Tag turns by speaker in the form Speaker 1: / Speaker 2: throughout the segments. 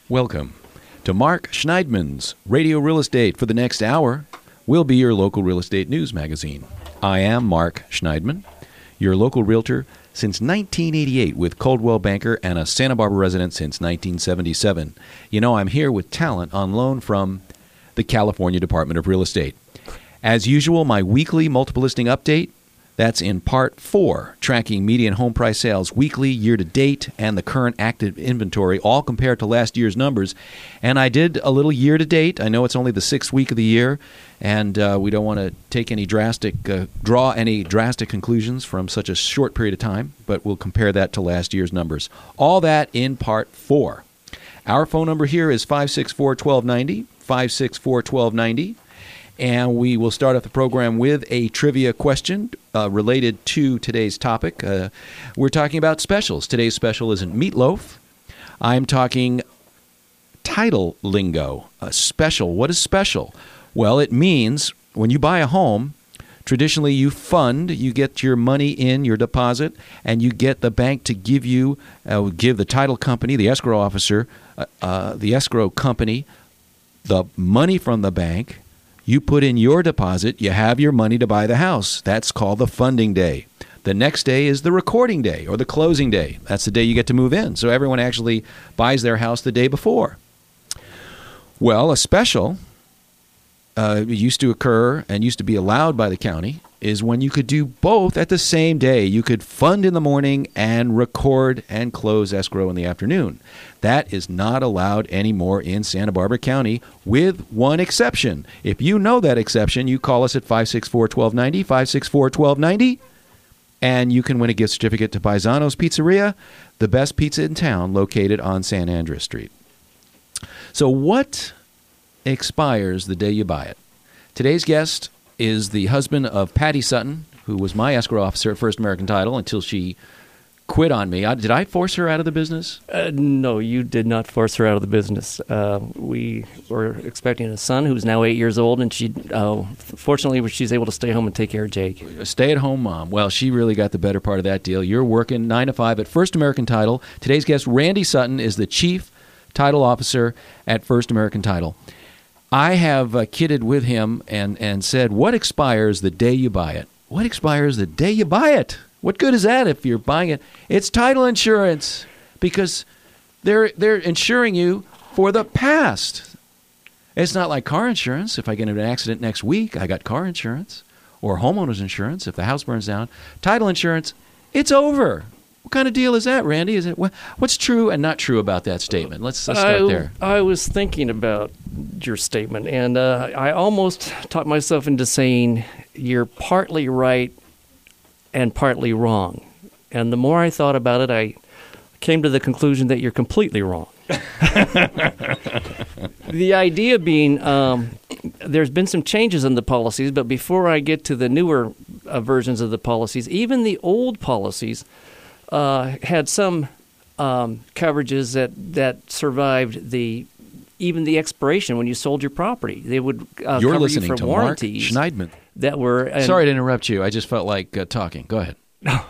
Speaker 1: Welcome to Mark Schneidman's Radio Real Estate. For the next hour, we'll be your local real estate news magazine. I am Mark Schneidman, your local realtor since 1988 with Coldwell Banker and a Santa Barbara resident since 1977. You know, I'm here with talent on loan from the California Department of Real Estate. As usual, my weekly multiple listing update. That's in Part 4, tracking median home price sales weekly, year-to-date, and the current active inventory, all compared to last year's numbers. And I did a little year-to-date. I know it's only the 6th week of the year, and we don't want to take any draw any drastic conclusions from such a short period of time, but we'll compare that to last year's numbers. All that in Part 4. Our phone number here is 564-1290, 564-1290. And we will start off the program with a trivia question related to today's topic. We're talking about specials. Today's special isn't meatloaf. I'm talking title lingo. Special. What is special? Well, it means when you buy a home, traditionally you get your money in, your deposit, and you get the bank to give the title company, the escrow officer, the escrow company, the money from the bank. You put in your deposit, you have your money to buy the house. That's called the funding day. The next day is the recording day or the closing day. That's the day you get to move in. So everyone actually buys their house the day before. Well, a special used to occur and used to be allowed by the county is when you could do both at the same day. You could fund in the morning and record and close escrow in the afternoon. That is not allowed anymore in Santa Barbara County, with one exception. If you know that exception, you call us at 564-1290, 564-1290, and you can win a gift certificate to Paisano's Pizzeria, the best pizza in town, located on San Andreas Street. So what expires the day you buy it? Today's guest is the husband of Patty Sutton, who was my escrow officer at First American Title until she quit on me. Did I force her out of the business?
Speaker 2: No, you did not force her out of the business. We were expecting a son who's now 8 years old, and fortunately, she's able to stay home and take care of Jake.
Speaker 1: A stay-at-home mom. Well, she really got the better part of that deal. You're working 9 to 5 at First American Title. Today's guest, Randy Sutton, is the chief title officer at First American Title. I have kidded with him and said, what expires the day you buy it? What expires the day you buy it? What good is that if you're buying it? It's title insurance, because they're insuring you for the past. It's not like car insurance. If I get in an accident next week, I got car insurance, or homeowner's insurance if the house burns down. Title insurance, it's over. What kind of deal is that, Randy? What's true and not true about that statement? Let's start there.
Speaker 2: I was thinking about your statement, and I almost talked myself into saying you're partly right and partly wrong. And the more I thought about it, I came to the conclusion that you're completely wrong. The idea being, there's been some changes in the policies, but before I get to the newer versions of the policies, even the old policies had some coverages that survived even the expiration when you sold your property. They would
Speaker 1: You're listening
Speaker 2: you for
Speaker 1: to
Speaker 2: warranties
Speaker 1: Mark Schneidman.
Speaker 2: That were.
Speaker 1: Sorry to interrupt you. I just felt like talking. Go ahead.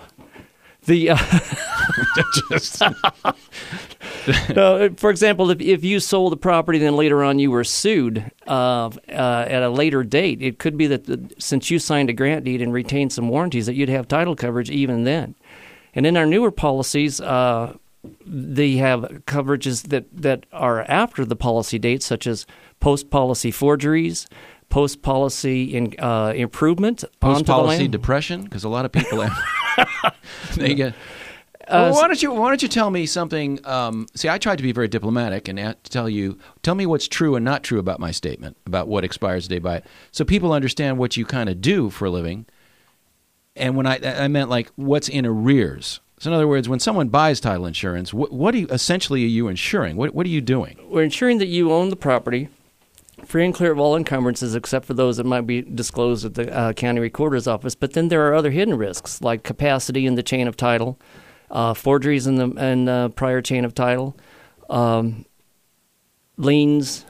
Speaker 2: For example, if you sold the property, then later on you were sued at a later date, it could be that since you signed a grant deed and retained some warranties, that you'd have title coverage even then. And in our newer policies, they have coverages that are after the policy date, such as post-policy forgeries, post-policy improvement,
Speaker 1: post-policy depression, because a lot of people they get. Why don't you tell me something? See, I tried to be very diplomatic and tell me what's true and not true about my statement about what expires the day by it, so people understand what you kind of do for a living. And when I meant like what's in arrears. So in other words, when someone buys title insurance, what essentially are you insuring? What are you doing?
Speaker 2: We're ensuring that you own the property, free and clear of all encumbrances except for those that might be disclosed at the county recorder's office. But then there are other hidden risks like capacity in the chain of title, forgeries in the prior chain of title, liens,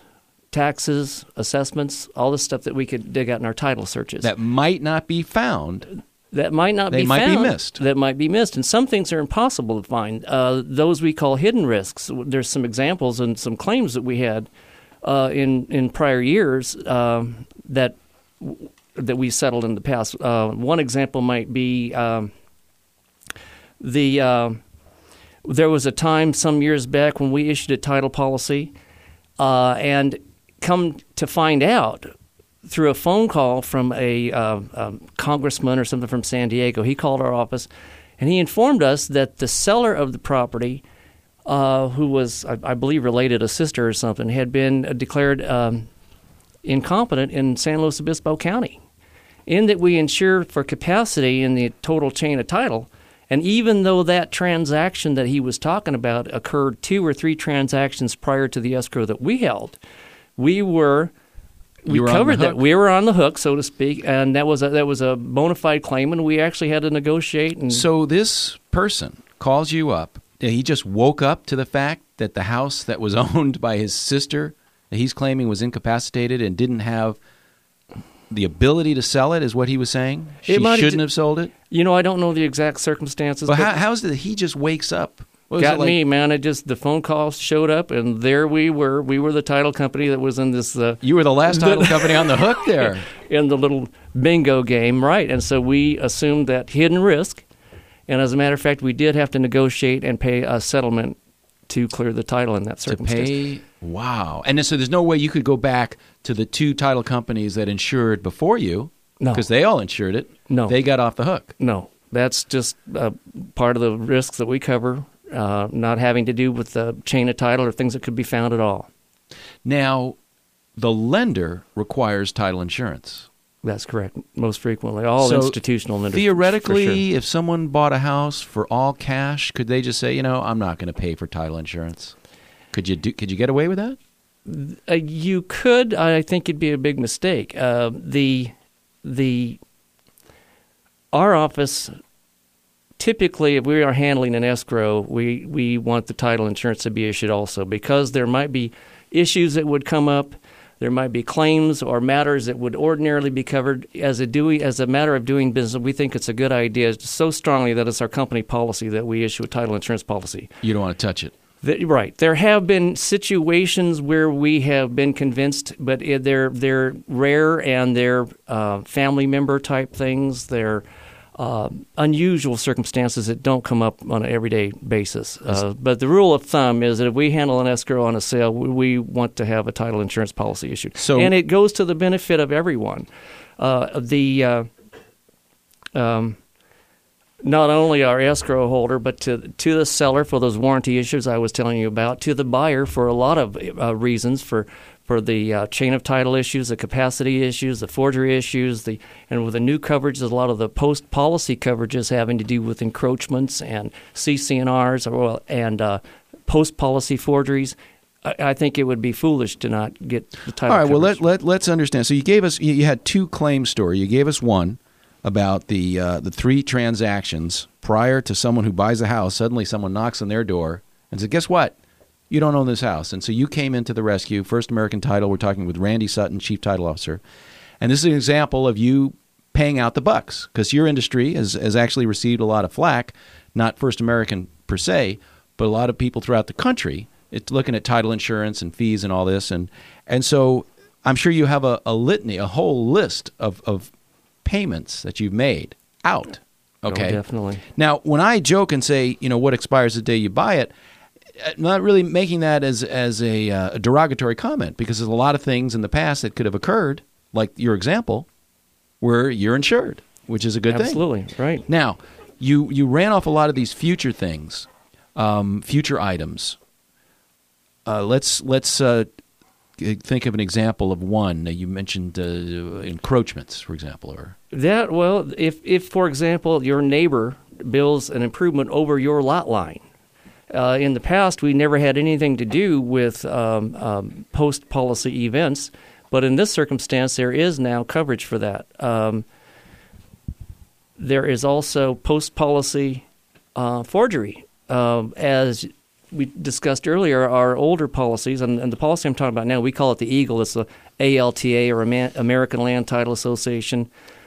Speaker 2: taxes, assessments, all the stuff that we could dig out in our title searches.
Speaker 1: That might not be found
Speaker 2: that might not
Speaker 1: They
Speaker 2: be
Speaker 1: might
Speaker 2: found.
Speaker 1: be missed.
Speaker 2: That might be missed. And some things are impossible to find. Those we call hidden risks. There's some examples and some claims that we had in prior years that we settled in the past. One example might be there was a time some years back when we issued a title policy, and come to find out through a phone call from a congressman or something from San Diego, he called our office, and he informed us that the seller of the property, who was, I believe, related a sister or something, had been declared incompetent in San Luis Obispo County, in that we insure for capacity in the total chain of title. And even though that transaction that he was talking about occurred 2 or 3 transactions prior to the escrow that we held, we covered that. We were on the hook, so to speak, and that was a bona fide claim, and we actually had to negotiate. And
Speaker 1: so this person calls you up. He just woke up to the fact that the house that was owned by his sister that he's claiming was incapacitated and didn't have the ability to sell it, is what he was saying? She shouldn't have sold it?
Speaker 2: I don't know the exact circumstances.
Speaker 1: But how is it that he just wakes up?
Speaker 2: Got me, man. The phone call showed up, and there we were. We were the title company that was in this.
Speaker 1: You were the last title company on the hook there.
Speaker 2: In the little bingo game, right. And so we assumed that hidden risk. And as a matter of fact, we did have to negotiate and pay a settlement to clear the title in that circumstance.
Speaker 1: Wow. And so there's no way you could go back to the 2 title companies that insured before you, because they all insured it.
Speaker 2: No.
Speaker 1: They got off the hook.
Speaker 2: No. That's just part of the risks that we cover, not having to do with the chain of title or things that could be found at all.
Speaker 1: Now, the lender requires title insurance.
Speaker 2: That's correct. Most frequently, all institutional lenders.
Speaker 1: Theoretically,
Speaker 2: sure.
Speaker 1: if someone bought a house for all cash, could they just say, I'm not going to pay for title insurance? Could you get away with that?
Speaker 2: You could. I think it'd be a big mistake. Our office, typically, if we are handling an escrow, we want the title insurance to be issued also, because there might be issues that would come up. There might be claims or matters that would ordinarily be covered as a matter of doing business. We think it's a good idea so strongly that it's our company policy that we issue a title insurance policy.
Speaker 1: You don't want to touch it.
Speaker 2: Right. There have been situations where we have been convinced, but they're rare, and they're family member type things. They're unusual circumstances that don't come up on an everyday basis. But the rule of thumb is that if we handle an escrow on a sale, we want to have a title insurance policy issued. And it goes to the benefit of everyone. Not only our escrow holder, but to the seller for those warranty issues I was telling you about, to the buyer for a lot of reasons, for the chain of title issues, the capacity issues, the forgery issues, and with the new coverage, there's a lot of the post-policy coverages having to do with encroachments and CC&Rs and post-policy forgeries. I think it would be foolish to not get the title
Speaker 1: coverage. All right,
Speaker 2: well,
Speaker 1: let's understand. So you had 2 claim stories. You gave us one about the 3 transactions prior to someone who buys a house. Suddenly someone knocks on their door and says, guess what? You don't own this house. And so you came into the rescue. First American Title, we're talking with Randy Sutton, Chief Title Officer. And this is an example of you paying out the bucks, because your industry has actually received a lot of flack, not First American per se, but a lot of people throughout the country. It's looking at title insurance and fees and all this. And so I'm sure you have a litany, a whole list of payments that you've made out. Okay.
Speaker 2: Oh, definitely.
Speaker 1: Now, when I joke and say, what expires the day you buy it, I'm not really making that as a derogatory comment, because there's a lot of things in the past that could have occurred, like your example, where you're insured, which is a good thing.
Speaker 2: Absolutely, right.
Speaker 1: Now, you ran off a lot of these future things, future items. Let's think of an example of one. You mentioned encroachments, for example, or
Speaker 2: that. Well, if for example your neighbor builds an improvement over your lot line, in the past we never had anything to do with post-policy events, but in this circumstance there is now coverage for that. There is also post-policy forgery, as we discussed earlier. Our older policies, and the policy I'm talking about now, we call it the EAGLE. It's the ALTA, or American Land Title Association.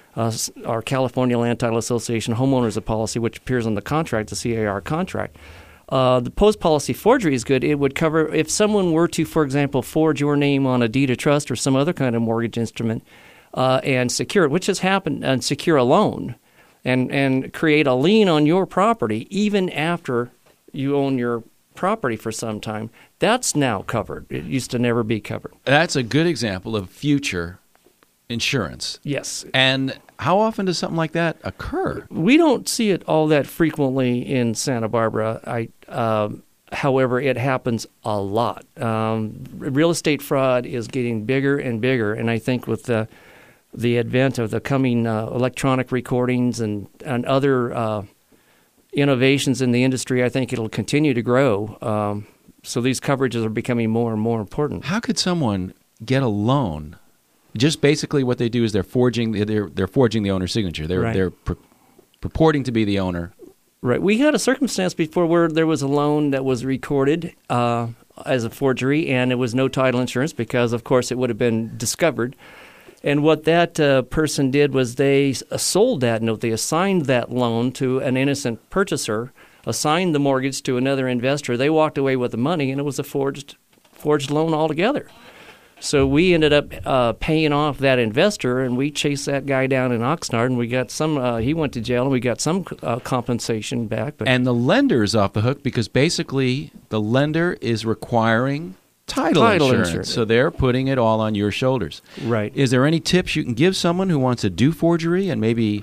Speaker 2: our California Land Title Association homeowners policy, which appears on the contract, the CAR contract. The post-policy forgery is good. It would cover if someone were to, for example, forge your name on a deed of trust or some other kind of mortgage instrument and secure it, which has happened, and secure a loan and create a lien on your property even after you own your property for some time. That's now covered. It used to never be covered.
Speaker 1: That's a good example of future insurance.
Speaker 2: Yes.
Speaker 1: And how often does something like that occur?
Speaker 2: We don't see it all that frequently in Santa Barbara. However, it happens a lot. Real estate fraud is getting bigger and bigger, and I think with the advent of the coming electronic recordings and other innovations in the industry, I think it'll continue to grow. So these coverages are becoming more and more important.
Speaker 1: How could someone get a loan? Just basically what they do is they're forging the owner's signature. They're purporting to be the owner.
Speaker 2: Right. We had a circumstance before where there was a loan that was recorded as a forgery, and it was no title insurance because, of course, it would have been discovered. And what that person did was they sold that note. They assigned that loan to an innocent purchaser, assigned the mortgage to another investor. They walked away with the money, and it was a forged loan altogether. So we ended up paying off that investor, and we chased that guy down in Oxnard, and we got some. He went to jail, and we got some compensation back. But
Speaker 1: and the lender is off the hook because basically the lender is requiring title insurance. So they're putting it all on your shoulders.
Speaker 2: Right.
Speaker 1: Is there any tips you can give someone who wants to do forgery and maybe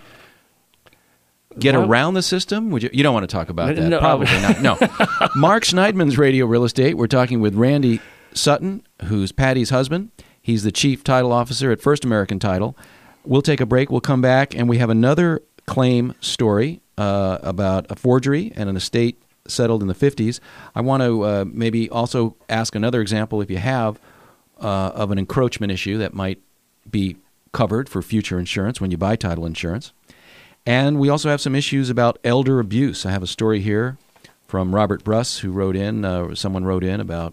Speaker 1: get around the system? You don't want to talk about that.
Speaker 2: No.
Speaker 1: Probably not. No. Mark Schneidman's Radio Real Estate. We're talking with Randy Sutton, who's Patty's husband. He's the chief title officer at First American Title. We'll take a break. We'll come back, and we have another claim story about a forgery and an estate settled in the 50s. I want to maybe also ask another example, if you have, of an encroachment issue that might be covered for future insurance when you buy title insurance. And we also have some issues about elder abuse. I have a story here from Robert Bruss, who wrote in, someone wrote in about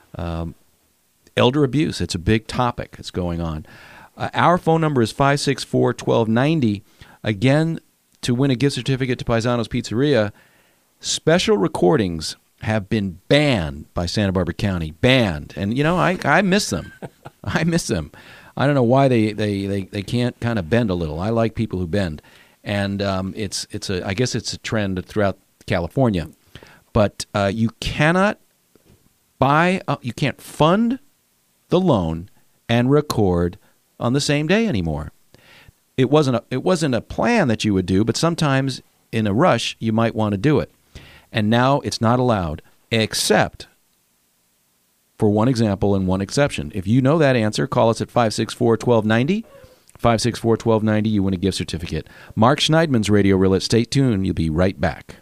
Speaker 1: elder abuse. It's a big topic that's going on. Our phone number is 564-1290. Again, to win a gift certificate to Paisano's Pizzeria, special recordings have been banned by Santa Barbara County. Banned. And, you know, I miss them. I miss them. I don't know why they can't kind of bend a little. I like people who bend. And I guess it's a trend throughout California. But you cannot you can't fund the loan and record on the same day anymore. It wasn't a plan that you would do, but sometimes in a rush you might want to do it. And now it's not allowed, except for one example and one exception. If you know that answer, call us at 564-1290. 564-1290, you win a gift certificate. Mark Schneidman's Radio Real Estate. Stay tuned. You'll be right back.